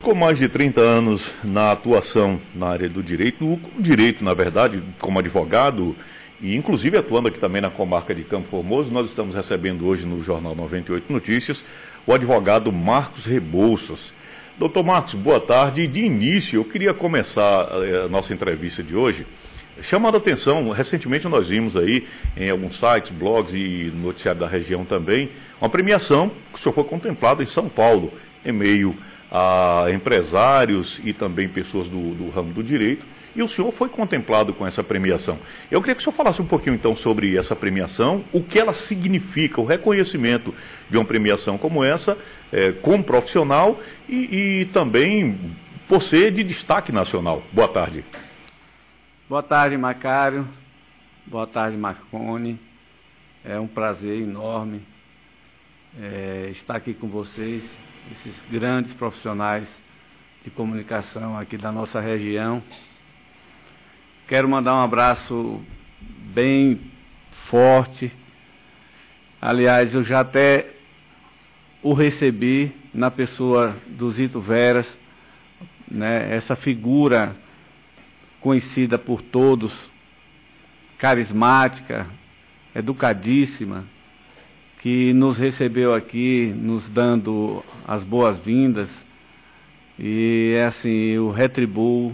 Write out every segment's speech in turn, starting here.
com mais de 30 anos na atuação na área do direito, na verdade, como advogado, e inclusive atuando aqui também na comarca de Campo Formoso, nós estamos recebendo hoje no Jornal 98 Notícias o advogado Marcos Rebouças. Doutor Marcos, boa tarde. De início, eu queria começar a nossa entrevista de hoje chamando a atenção. Recentemente nós vimos aí em alguns sites, blogs e noticiário da região também, uma premiação que o senhor foi contemplado em São Paulo, em meio a empresários e também pessoas do ramo do direito, e o senhor foi contemplado com essa premiação. Eu queria que o senhor falasse um pouquinho então sobre essa premiação, o que ela significa, o reconhecimento de uma premiação como essa, como profissional e também por ser de destaque nacional. Boa tarde. Boa tarde, Macário. Boa tarde, Marconi. É um prazer enorme estar aqui com vocês, esses grandes profissionais de comunicação aqui da nossa região. Quero mandar um abraço bem forte. Aliás, eu já até o recebi na pessoa do Zito Veras, né? Essa figura conhecida por todos, carismática, educadíssima, que nos recebeu aqui, nos dando as boas-vindas, e assim, eu retribuo,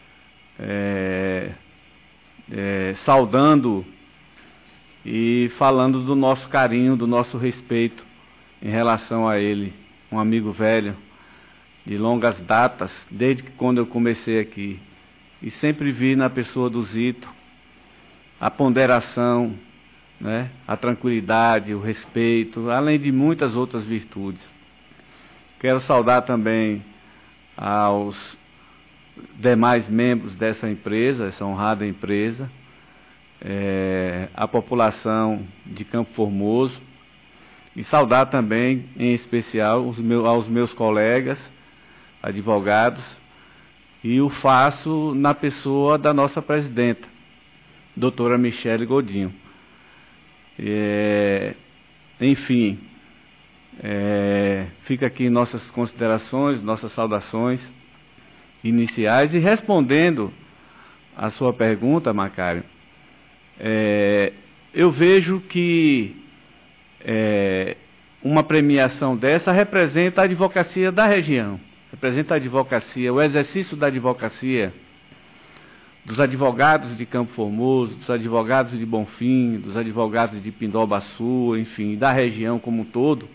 saudando e falando do nosso carinho, do nosso respeito em relação a ele, um amigo velho, de longas datas, desde que quando eu comecei aqui, e sempre vi na pessoa do Zito a ponderação, né, a tranquilidade, o respeito, além de muitas outras virtudes. Quero saudar também aos demais membros dessa empresa, essa honrada empresa, a população de Campo Formoso, e saudar também, em especial, aos meus colegas, advogados, e o faço na pessoa da nossa presidenta, doutora Michele Godinho. Enfim, fica aqui nossas considerações, nossas saudações iniciais, e respondendo a sua pergunta, Macário, eu vejo que uma premiação dessa representa a advocacia da região, representa a advocacia, o exercício da advocacia dos advogados de Campo Formoso, dos advogados de Bonfim, dos advogados de Pindobaçu, enfim, da região como um todo,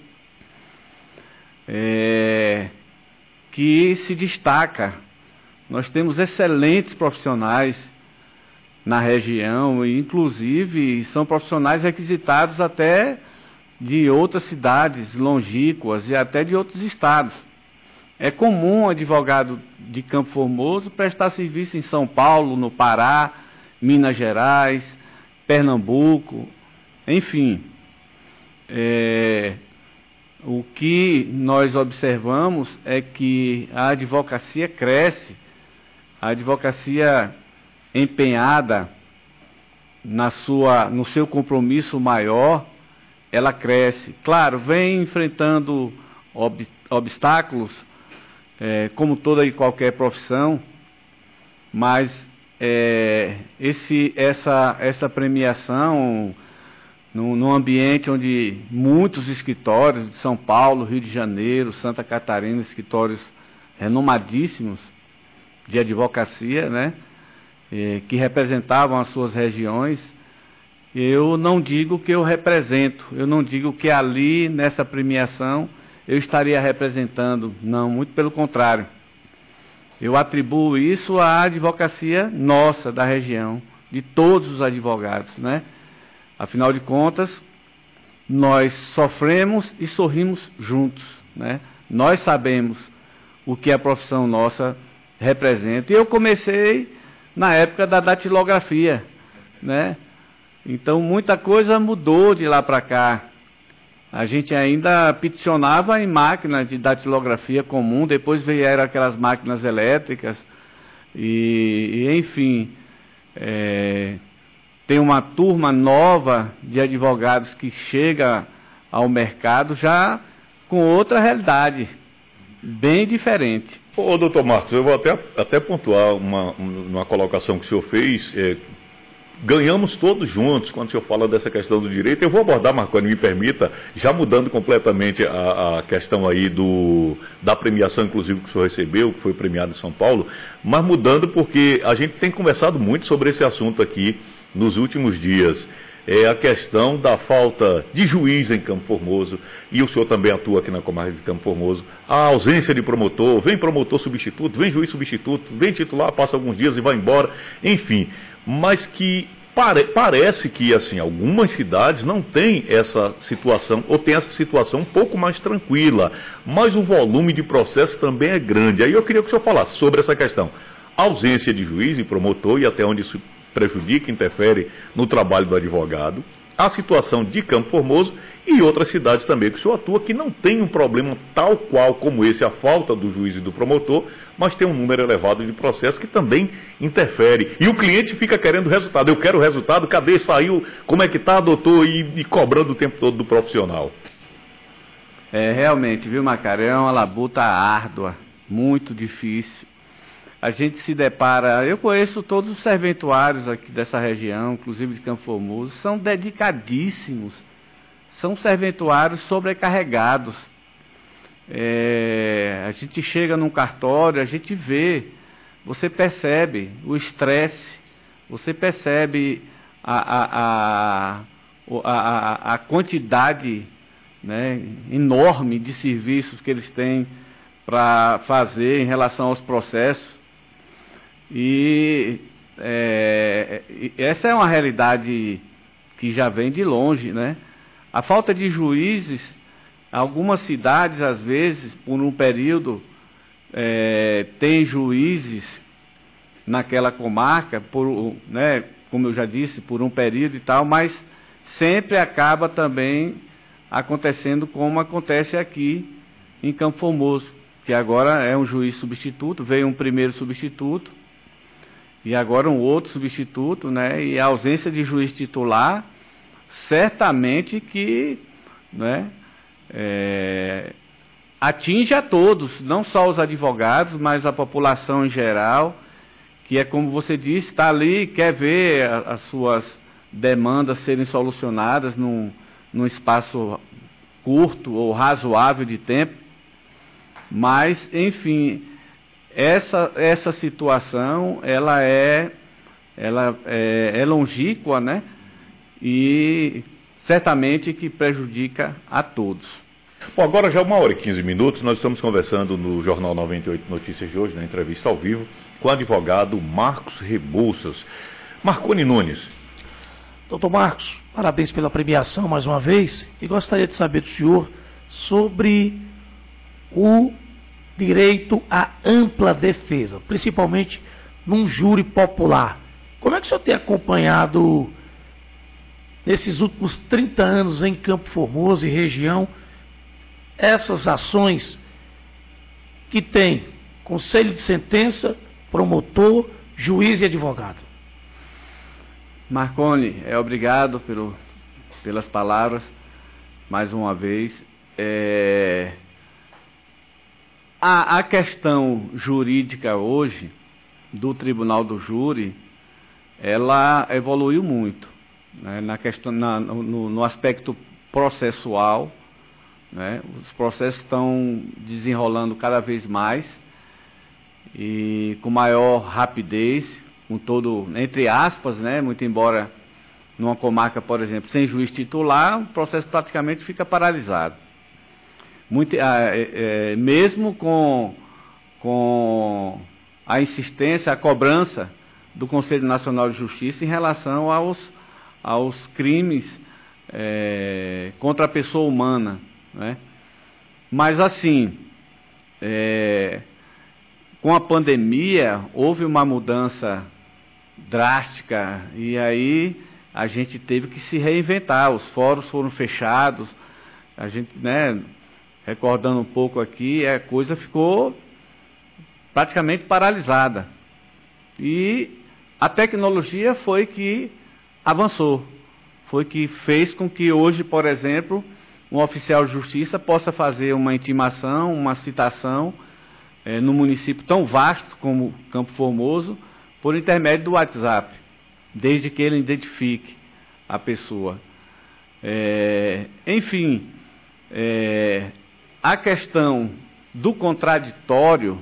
que se destaca. Nós temos excelentes profissionais na região, e inclusive são profissionais requisitados até de outras cidades longínquas e até de outros estados. É comum um advogado de Campo Formoso prestar serviço em São Paulo, no Pará, Minas Gerais, Pernambuco, enfim. O que nós observamos é que a advocacia cresce, a advocacia empenhada no seu compromisso maior, ela cresce. Claro, vem enfrentando obstáculos, como toda e qualquer profissão, mas essa premiação, num ambiente onde muitos escritórios de São Paulo, Rio de Janeiro, Santa Catarina, escritórios renomadíssimos de advocacia, né, que representavam as suas regiões, eu não digo que eu represento, eu não digo que ali, nessa premiação, eu estaria representando, não, muito pelo contrário. Eu atribuo isso à advocacia nossa, da região, de todos os advogados, né? Afinal de contas, nós sofremos e sorrimos juntos, né? Nós sabemos o que a profissão nossa representa. E eu comecei na época da datilografia, né? Então muita coisa mudou de lá para cá. A gente ainda peticionava em máquina de datilografia comum, depois vieram aquelas máquinas elétricas, enfim, tem uma turma nova de advogados que chega ao mercado já com outra realidade, bem diferente. Ô, doutor Marcos, eu vou até pontuar uma colocação que o senhor fez. Ganhamos todos juntos quando o senhor fala dessa questão do direito. Eu vou abordar, Marconi, me permita, já mudando completamente a questão aí da premiação, inclusive, que o senhor recebeu, que foi premiado em São Paulo, mas mudando porque a gente tem conversado muito sobre esse assunto aqui nos últimos dias. É a questão da falta de juiz em Campo Formoso, e o senhor também atua aqui na comarca de Campo Formoso, a ausência de promotor, vem promotor substituto, vem juiz substituto, vem titular, passa alguns dias e vai embora, enfim, mas que parece que, assim, algumas cidades não têm essa situação, ou tem essa situação um pouco mais tranquila, mas o volume de processo também é grande. Aí eu queria que o senhor falasse sobre essa questão, ausência de juiz e promotor, e até onde isso prejudica, interfere no trabalho do advogado, a situação de Campo Formoso e outras cidades também que o senhor atua, que não tem um problema tal qual como esse, a falta do juiz e do promotor, mas tem um número elevado de processos que também interfere. E o cliente fica querendo resultado. Eu quero resultado, cadê? Saiu, como é que está, doutor? E cobrando o tempo todo do profissional. Realmente, viu, Macari? É uma labuta árdua, muito difícil. A gente se depara, eu conheço todos os serventuários aqui dessa região, inclusive de Campo Formoso, são dedicadíssimos, são serventuários sobrecarregados. A gente chega num cartório, a gente vê, você percebe o estresse, você percebe a quantidade, né, enorme de serviços que eles têm para fazer em relação aos processos. E essa é uma realidade que já vem de longe, né? A falta de juízes, algumas cidades, às vezes, por um período, tem juízes naquela comarca, né, como eu já disse, por um período e tal, mas sempre acaba também acontecendo como acontece aqui em Campo Formoso, que agora é um juiz substituto, veio um primeiro substituto, e agora um outro substituto, né? E a ausência de juiz titular, certamente que, né, atinge a todos, não só os advogados, mas a população em geral, que é como você disse, está ali, quer ver as suas demandas serem solucionadas num espaço curto ou razoável de tempo, mas, enfim, essa situação, ela é longínqua, né? E certamente que prejudica a todos. Bom, agora já 1h15, nós estamos conversando no Jornal 98 Notícias de hoje, na entrevista ao vivo, com o advogado Marcos Rebouças. Marconi Nunes. Doutor Marcos, parabéns pela premiação mais uma vez, e gostaria de saber do senhor sobre o direito à ampla defesa, principalmente num júri popular. Como é que o senhor tem acompanhado nesses últimos 30 anos em Campo Formoso e região essas ações que tem conselho de sentença, promotor, juiz e advogado? Marconi, obrigado pelas palavras mais uma vez. A questão jurídica hoje do Tribunal do Júri, ela evoluiu muito, né, no aspecto processual, né, os processos estão desenrolando cada vez mais e com maior rapidez, com todo, entre aspas, né, muito embora numa comarca, por exemplo, sem juiz titular, o processo praticamente fica paralisado. Mesmo com a insistência, a cobrança do Conselho Nacional de Justiça em relação aos crimes contra a pessoa humana, né? Mas assim, com a pandemia houve uma mudança drástica e aí a gente teve que se reinventar, os fóruns foram fechados, a gente, né, recordando um pouco aqui, a coisa ficou praticamente paralisada. E a tecnologia foi que avançou, foi que fez com que hoje, por exemplo, um oficial de justiça possa fazer uma intimação, uma citação no município tão vasto como Campo Formoso, por intermédio do WhatsApp, desde que ele identifique a pessoa. Enfim, a questão do contraditório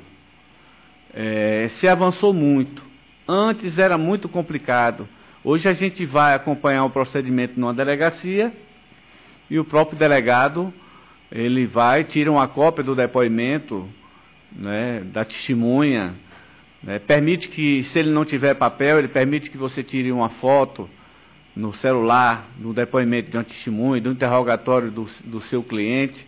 se avançou muito. Antes era muito complicado. Hoje a gente vai acompanhar o procedimento numa delegacia e o próprio delegado, ele vai, tira uma cópia do depoimento, né, da testemunha, né, permite que, se ele não tiver papel, ele permite que você tire uma foto no celular, no depoimento de uma testemunha, do interrogatório do seu cliente.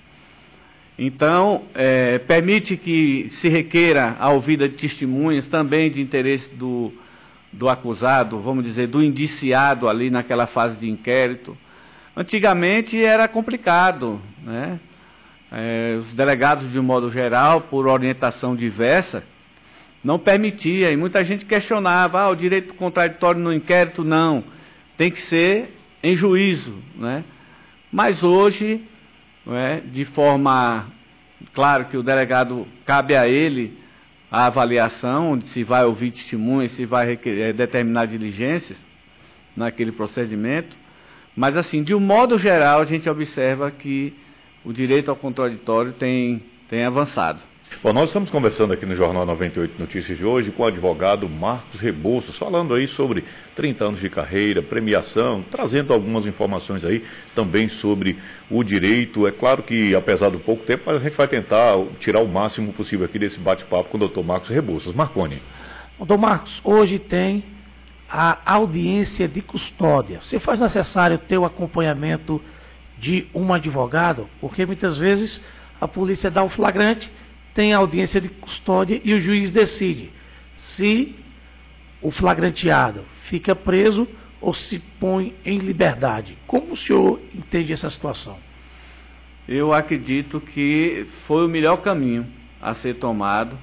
Então, permite que se requeira a ouvida de testemunhas, também de interesse do acusado, vamos dizer, do indiciado ali naquela fase de inquérito. Antigamente era complicado, né? Os delegados, de um modo geral, por orientação diversa, não permitia, e muita gente questionava, o direito contraditório no inquérito, não, tem que ser em juízo, né? Mas hoje, de forma, claro que o delegado, cabe a ele a avaliação, se vai ouvir testemunhas, se vai determinar diligências naquele procedimento, mas assim, de um modo geral, a gente observa que o direito ao contraditório tem avançado. Bom, nós estamos conversando aqui no Jornal 98 Notícias de hoje com o advogado Marcos Rebouças, falando aí sobre 30 anos de carreira, premiação, trazendo algumas informações aí também sobre o direito. É claro que, apesar do pouco tempo, mas a gente vai tentar tirar o máximo possível aqui desse bate-papo com o Dr. Marcos Rebouças. Marconi. Doutor Marcos, hoje tem a audiência de custódia. Se faz necessário ter o acompanhamento de um advogado, porque muitas vezes a polícia dá o flagrante, tem a audiência de custódia e o juiz decide se o flagranteado fica preso ou se põe em liberdade. Como o senhor entende essa situação? Eu acredito que foi o melhor caminho a ser tomado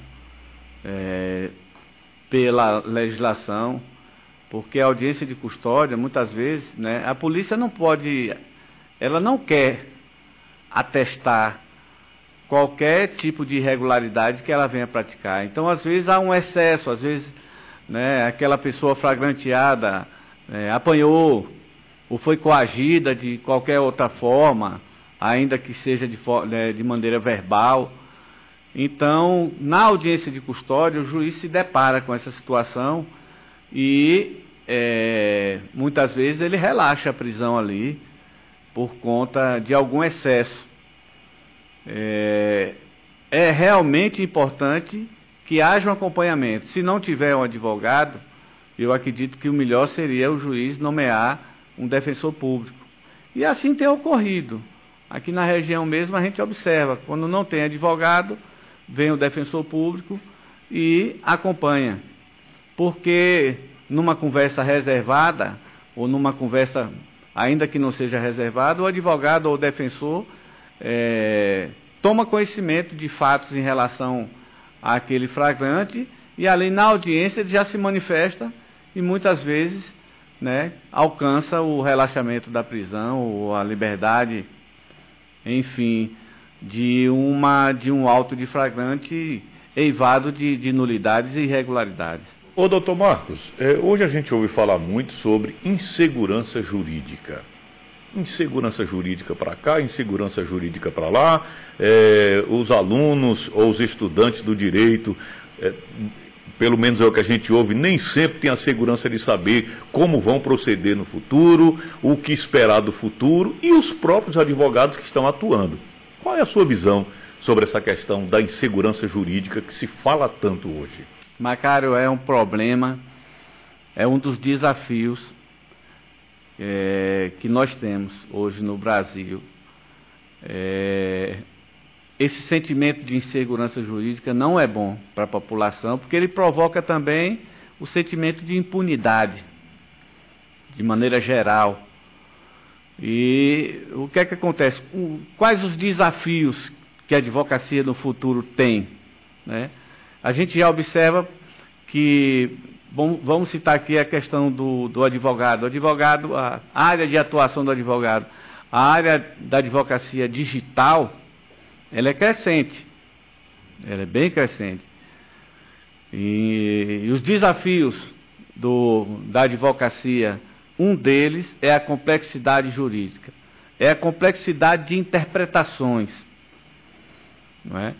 pela legislação, porque a audiência de custódia, muitas vezes, né, a polícia não pode, ela não quer atestar qualquer tipo de irregularidade que ela venha praticar. Então, às vezes, há um excesso, às vezes, né, aquela pessoa flagranteada apanhou ou foi coagida de qualquer outra forma, ainda que seja de maneira verbal. Então, na audiência de custódia, o juiz se depara com essa situação e, muitas vezes, ele relaxa a prisão ali por conta de algum excesso. É realmente importante que haja um acompanhamento. Se não tiver um advogado, eu acredito que o melhor seria o juiz nomear um defensor público. E assim tem ocorrido. Aqui na região mesmo a gente observa, quando não tem advogado, vem o defensor público e acompanha. Porque numa conversa reservada, ou numa conversa ainda que não seja reservada, o advogado ou o defensor toma conhecimento de fatos em relação àquele flagrante e ali na audiência ele já se manifesta e muitas vezes, né, alcança o relaxamento da prisão ou a liberdade, enfim, de um auto de flagrante eivado de nulidades e irregularidades. Ô, doutor Marcos, hoje a gente ouve falar muito sobre insegurança jurídica. Insegurança jurídica para cá, insegurança jurídica para lá, os alunos ou os estudantes do direito, pelo menos é o que a gente ouve, nem sempre tem a segurança de saber como vão proceder no futuro, o que esperar do futuro, e os próprios advogados que estão atuando. Qual é a sua visão sobre essa questão da insegurança jurídica que se fala tanto hoje? Macário, é um problema, é um dos desafios que nós temos hoje no Brasil. Esse sentimento de insegurança jurídica não é bom para a população, porque ele provoca também o sentimento de impunidade, de maneira geral. E o que é que acontece? Quais os desafios que a advocacia no futuro tem, né? A gente já observa que, vamos citar aqui a questão do advogado. O advogado, a área de atuação do advogado, a área da advocacia digital, ela é crescente. ela é bem crescente. E os desafios da advocacia, um deles é a complexidade jurídica, é a complexidade de interpretações, não é?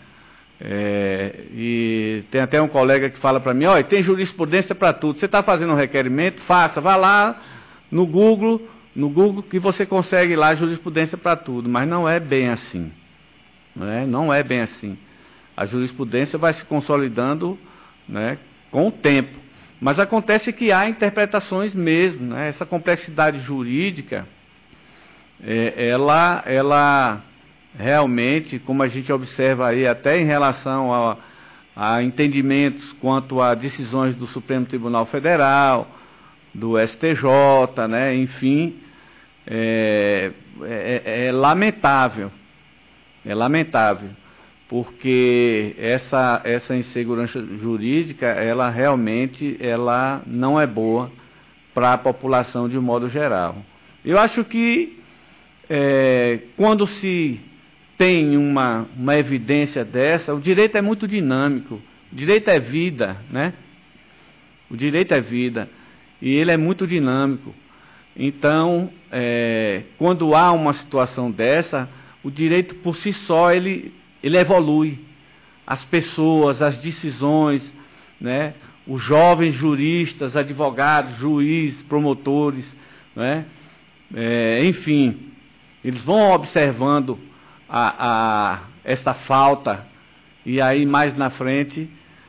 E tem até um colega que fala para mim, olha, tem jurisprudência para tudo, você está fazendo um requerimento, faça, vá lá no Google que você consegue lá jurisprudência para tudo, mas não é bem assim, não é bem assim. A jurisprudência vai se consolidando, né, com o tempo, mas acontece que há interpretações mesmo, né? Essa complexidade jurídica, ela realmente, como a gente observa aí, até em relação a entendimentos quanto a decisões do Supremo Tribunal Federal, do STJ, né? Enfim, é lamentável, porque essa insegurança jurídica, ela realmente não é boa para a população de um modo geral. Eu acho que quando se tem uma evidência dessa, o direito é muito dinâmico, o direito é vida, né? O direito é vida, e ele é muito dinâmico. Então, quando há uma situação dessa, o direito por si só, ele evolui. As pessoas, as decisões, né? Os jovens juristas, advogados, juízes, promotores, né? Enfim, eles vão observando essa falta, e aí mais na frente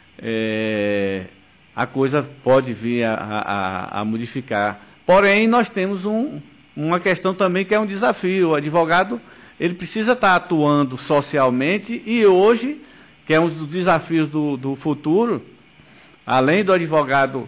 a coisa pode vir a modificar. Porém, nós temos uma questão também que é um desafio. O advogado, ele precisa estar atuando socialmente, e hoje, que é um dos desafios do futuro, além do advogado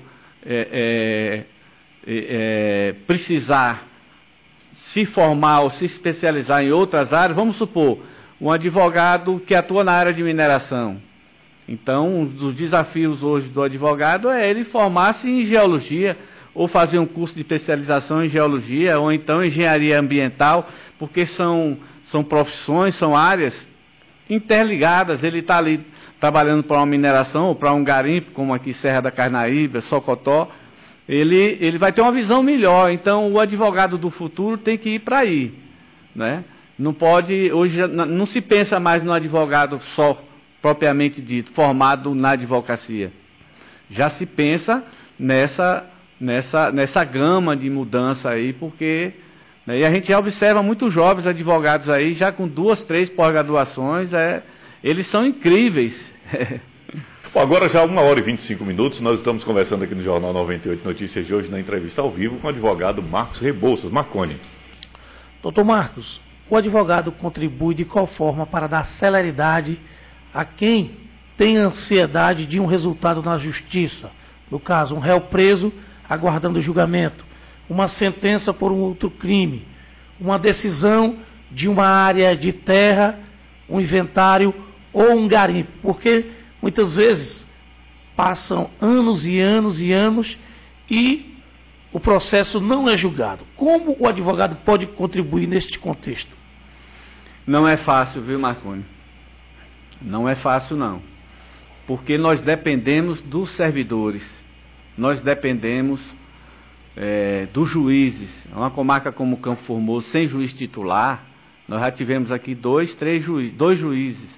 precisar se formar ou se especializar em outras áreas, vamos supor, um advogado que atua na área de mineração. Então, um dos desafios hoje do advogado é ele formar-se em geologia, ou fazer um curso de especialização em geologia, ou então engenharia ambiental, porque são profissões, são áreas interligadas. Ele está ali trabalhando para uma mineração, ou para um garimpo, como aqui Serra da Carnaíba, Socotó, ele vai ter uma visão melhor. Então, o advogado do futuro tem que ir para aí, né? Não pode, hoje não se pensa mais no advogado só, propriamente dito, formado na advocacia. Já se pensa nessa gama de mudança aí, porque, né, e a gente já observa muitos jovens advogados aí, já com 2, 3 pós-graduações, eles são incríveis. Agora já 1h25, nós estamos conversando aqui no Jornal 98 Notícias de hoje, na entrevista ao vivo com o advogado Marcos Rebouças. Marconi. Doutor Marcos, o advogado contribui de qual forma para dar celeridade a quem tem ansiedade de um resultado na justiça? No caso, um réu preso aguardando julgamento, uma sentença por um outro crime, uma decisão de uma área de terra, um inventário ou um garimpo, porque muitas vezes passam anos e anos e anos e o processo não é julgado. Como o advogado pode contribuir neste contexto? Não é fácil, viu, Marconi? Não é fácil, não. Porque nós dependemos dos servidores, nós dependemos dos juízes. Uma comarca como Campo Formoso, sem juiz titular, nós já tivemos aqui 2 juízes.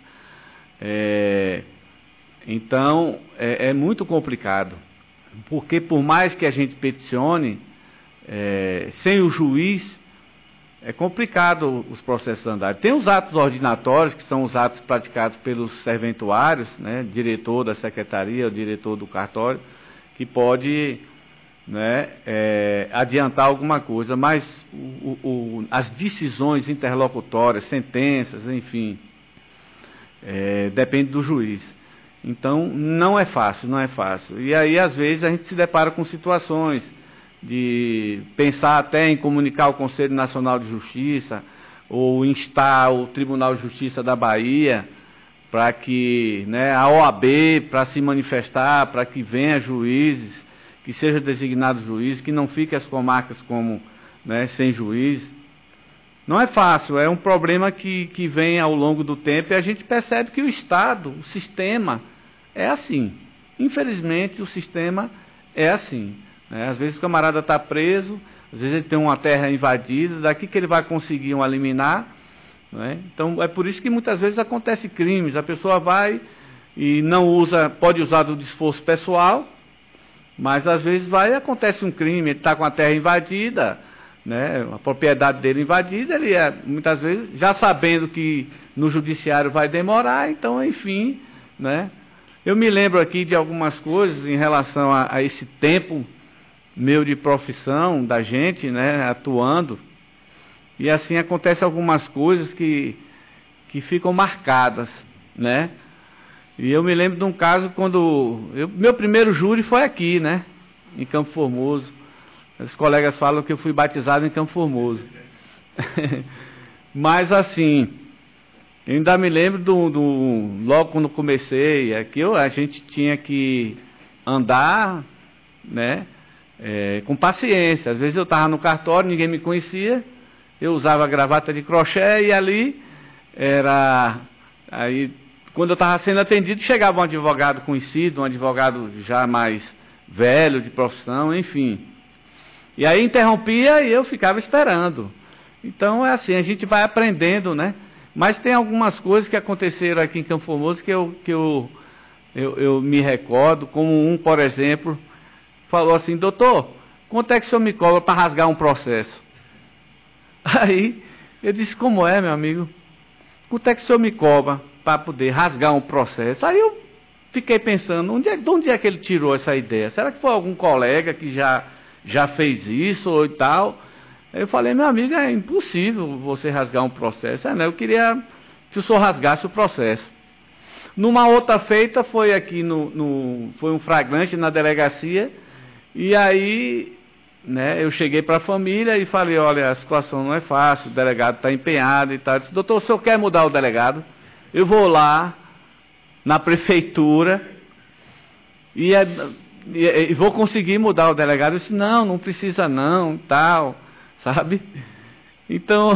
Então, é muito complicado, porque por mais que a gente peticione, sem o juiz, é complicado os processos andarem. Tem os atos ordinatórios, que são os atos praticados pelos serventuários, né, diretor da secretaria, o diretor do cartório, que pode, né, adiantar alguma coisa, mas as decisões interlocutórias, sentenças, enfim, depende do juiz. Então, não é fácil. E aí, às vezes, a gente se depara com situações de pensar até em comunicar ao Conselho Nacional de Justiça, ou instar o Tribunal de Justiça da Bahia, para que, né, a OAB, para se manifestar, para que venha juízes, que sejam designados juízes, que não fiquem as comarcas como, né, sem juiz. Não é fácil, é um problema que vem ao longo do tempo e a gente percebe que o Estado, o sistema, é assim. Infelizmente, o sistema é assim. Né? Às vezes o camarada está preso, às vezes ele tem uma terra invadida, daqui que ele vai conseguir um liminar. Né? Então, é por isso que muitas vezes acontece crimes. A pessoa vai e não usa, pode usar do esforço pessoal, mas às vezes vai e acontece um crime, ele está com a terra invadida, né, a propriedade dele invadida, ele muitas vezes, já sabendo que no judiciário vai demorar, então, enfim, né. Eu me lembro aqui de algumas coisas em relação a esse tempo meu de profissão, da gente, né, atuando, e assim acontecem algumas coisas que ficam marcadas, né. E eu me lembro de um caso quando... meu primeiro júri foi aqui, né, em Campo Formoso. Os colegas falam que eu fui batizado em Campo Formoso. Mas assim, eu ainda me lembro logo quando comecei, aqui a gente tinha que andar, né, com paciência. Às vezes eu estava no cartório, ninguém me conhecia, eu usava gravata de crochê e ali era... Aí, quando eu estava sendo atendido, chegava um advogado conhecido, um advogado já mais velho, de profissão, enfim. E aí interrompia e eu ficava esperando. Então é assim, a gente vai aprendendo, né? Mas tem algumas coisas que aconteceram aqui em Campo Formoso que eu me recordo, como por exemplo, falou assim: doutor, quanto é que o senhor me cobra para rasgar um processo? Aí eu disse: como é, meu amigo? Quanto é que o senhor me cobra para poder rasgar um processo? Aí eu fiquei pensando, de onde é que ele tirou essa ideia? Será que foi algum colega que já fez isso ou e tal? Aí eu falei: meu amigo, é impossível você rasgar um processo. Né? Eu queria que o senhor rasgasse o processo. Numa outra feita, foi aqui foi um flagrante na delegacia, e aí, né, eu cheguei para a família e falei: olha, a situação não é fácil, o delegado está empenhado e tal. Eu disse: doutor, o senhor quer mudar o delegado? Eu vou lá na prefeitura e vou conseguir mudar o delegado. Eu disse: não precisa não, tal, sabe? Então,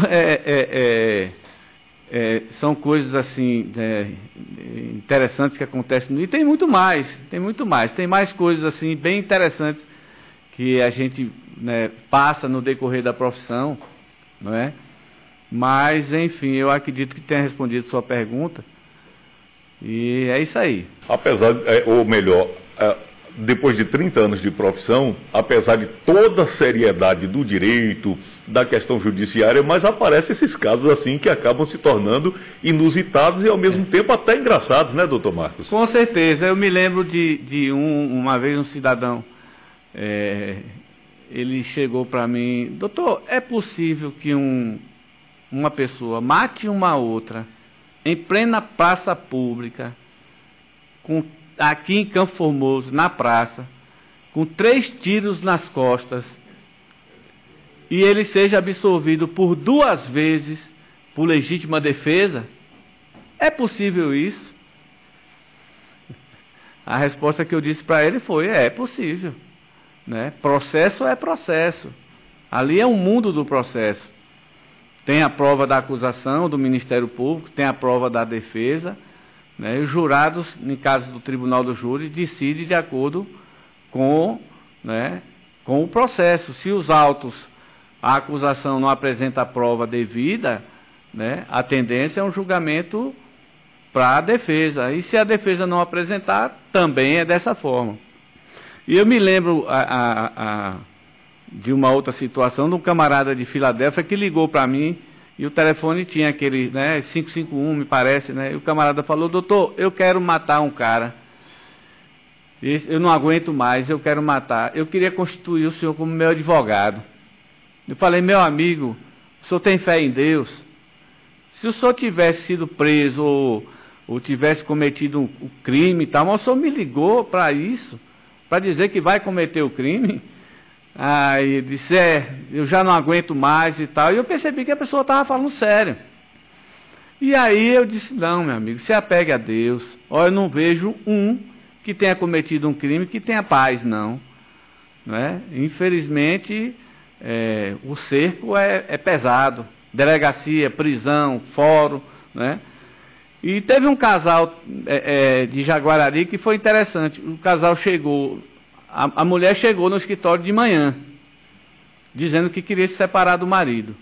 são coisas assim, interessantes que acontecem. E tem muito mais. Tem mais coisas assim, bem interessantes que a gente, né, passa no decorrer da profissão, não é? Mas, enfim, eu acredito que tenha respondido sua pergunta. E é isso aí. Apesar, ou melhor, depois de 30 anos de profissão, apesar de toda a seriedade do direito, da questão judiciária, mas aparecem esses casos assim que acabam se tornando inusitados e ao mesmo tempo até engraçados, né, doutor Marcos? Com certeza. Eu me lembro de uma vez um cidadão, ele chegou para mim: doutor, é possível que uma pessoa mate uma outra em plena praça pública, aqui em Campo Formoso, na praça, com 3 tiros nas costas, e ele seja absolvido por 2 vezes por legítima defesa? É possível isso? A resposta que eu disse para ele foi: é possível, né? Processo é processo. Ali é o mundo do processo. Tem a prova da acusação do Ministério Público, tem a prova da defesa, né? E os jurados, em caso do Tribunal do Júri, decidem de acordo com o processo. Se os autos, a acusação não apresenta a prova devida, né, a tendência é um julgamento para a defesa. E se a defesa não apresentar, também é dessa forma. E eu me lembro de uma outra situação, de um camarada de Filadélfia que ligou para mim, e o telefone tinha aquele, né, 551, me parece, né, e o camarada falou: doutor, eu quero matar um cara, eu não aguento mais, eu quero matar, eu queria constituir o senhor como meu advogado. Eu falei: meu amigo, o senhor tem fé em Deus? Se o senhor tivesse sido preso ou tivesse cometido um crime e tal, mas o senhor me ligou para isso, para dizer que vai cometer o crime? Aí ele disse: eu já não aguento mais e tal. E eu percebi que a pessoa estava falando sério. E aí eu disse: não, meu amigo, se apegue a Deus. Olha, eu não vejo que tenha cometido um crime que tenha paz, não. Não é? Infelizmente, o cerco é pesado. delegacia, prisão, fórum, né? E teve um casal de Jaguarari que foi interessante. O casal chegou, a mulher chegou no escritório de manhã, dizendo que queria se separar do marido.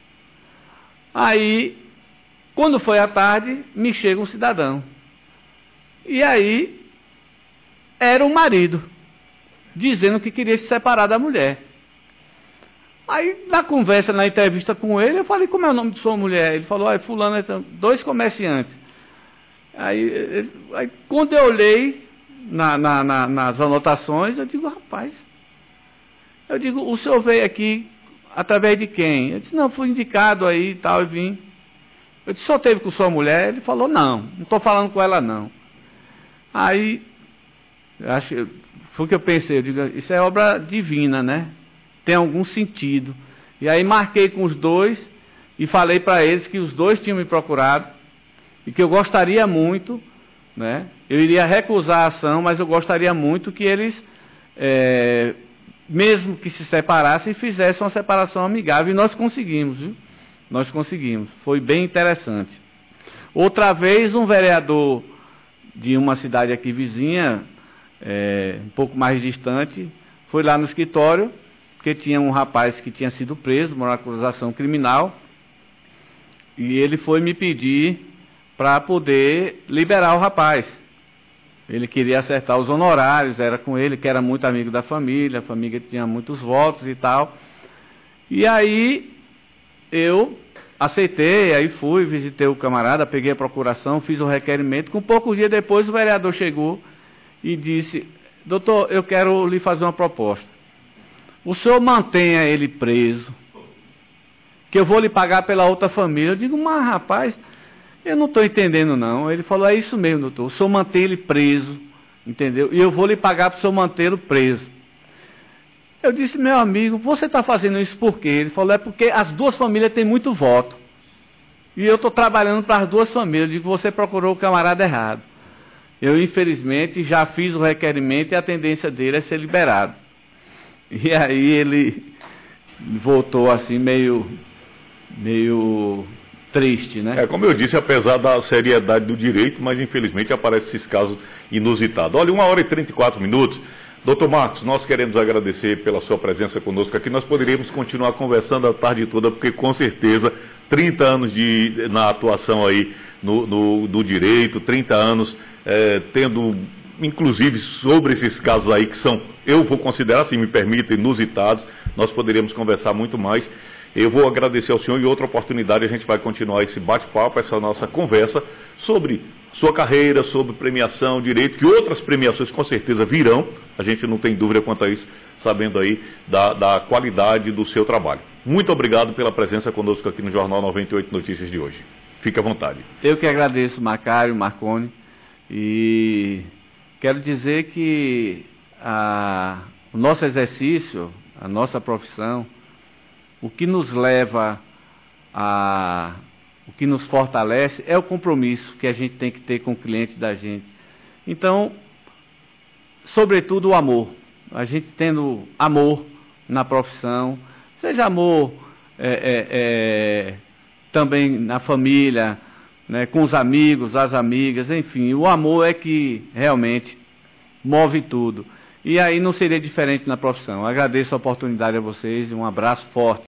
Aí, quando foi à tarde, me chega um cidadão. E aí, era o marido, dizendo que queria se separar da mulher. Aí, na conversa, na entrevista com ele, eu falei, como é o nome de sua mulher? Ele falou, fulano, dois comerciantes. Aí, quando eu olhei nas anotações, eu digo, rapaz, o senhor veio aqui através de quem? Eu disse, não, fui indicado aí e tal, e vim. Eu disse, só teve com sua mulher? Ele falou, não estou falando com ela não. Aí, foi o que eu pensei, eu digo, isso é obra divina, né? Tem algum sentido. E aí marquei com os dois e falei para eles que os dois tinham me procurado e que eu gostaria muito, né? Eu iria recusar a ação, mas eu gostaria muito que eles, mesmo que se separassem, fizessem uma separação amigável. E nós conseguimos, viu? Nós conseguimos. Foi bem interessante. Outra vez, um vereador de uma cidade aqui vizinha, um pouco mais distante, foi lá no escritório, porque tinha um rapaz que tinha sido preso por uma acusação criminal, e ele foi me pedir para poder liberar o rapaz. Ele queria acertar os honorários, era com ele, que era muito amigo da família, a família tinha muitos votos e tal. E aí eu aceitei, aí fui, visitei o camarada, peguei a procuração, fiz o requerimento. Com poucos dias depois o vereador chegou e disse, doutor, eu quero lhe fazer uma proposta. O senhor mantenha ele preso, que eu vou lhe pagar pela outra família. Eu digo, mas rapaz, eu não estou entendendo não. Ele falou, é isso mesmo, doutor, o senhor mantém ele preso, entendeu? E eu vou lhe pagar para o senhor mantê-lo preso. Eu disse, meu amigo, você está fazendo isso por quê? Ele falou, é porque as duas famílias têm muito voto. E eu estou trabalhando para as duas famílias. Eu digo, você procurou o camarada errado. Eu, infelizmente, já fiz o requerimento e a tendência dele é ser liberado. E aí ele voltou assim meio triste, né? Como eu disse, apesar da seriedade do direito, mas infelizmente aparecem esses casos inusitados. Olha, 1h34. Doutor Marcos, nós queremos agradecer pela sua presença conosco aqui. Nós poderíamos continuar conversando a tarde toda, porque com certeza 30 anos na atuação aí no direito, 30 anos tendo, inclusive, sobre esses casos aí que são, eu vou considerar, se me permitem, inusitados. Nós poderíamos conversar muito mais. Eu vou agradecer ao senhor e outra oportunidade a gente vai continuar esse bate-papo, essa nossa conversa sobre sua carreira, sobre premiação, direito, que outras premiações com certeza virão, a gente não tem dúvida quanto a isso, sabendo aí da qualidade do seu trabalho. Muito obrigado pela presença conosco aqui no Jornal 98 Notícias de hoje. Fique à vontade. Eu que agradeço, Macário, Marconi, e quero dizer que o nosso exercício, a nossa profissão, o que nos leva o que nos fortalece é o compromisso que a gente tem que ter com o cliente da gente. Então, sobretudo o amor. A gente tendo amor na profissão, seja amor também na família, né, com os amigos, as amigas, enfim, o amor é que realmente move tudo. E aí não seria diferente na profissão. Eu agradeço a oportunidade a vocês e um abraço forte.